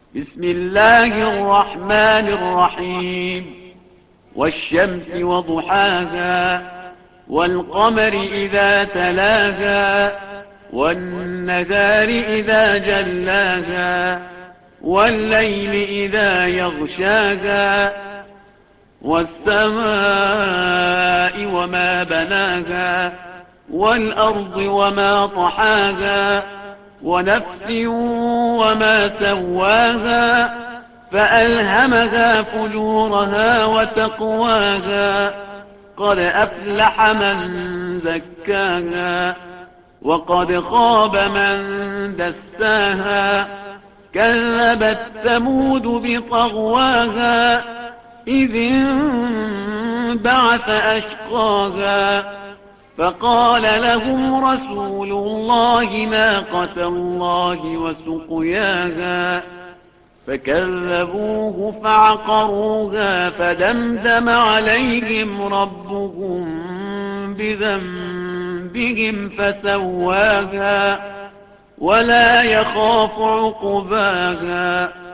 بسم الله الرحمن الرحيم والشمس وضحاها والقمر إذا تلاها والنهار إذا جلاها والليل إذا يغشاها والسماء وما بناها والأرض وما طحاها ونفس وما سواها فألهمها فجورها وتقواها قد أفلح من زكاها وقد خاب من دساها كذبت ثمود بطغواها إذ انبعث أشقاها فقال لهم رسول الله ناقة الله وسقياها فكذبوه فعقروها فدمدم عليهم ربهم بذنبهم فسواها ولا يخاف عقباها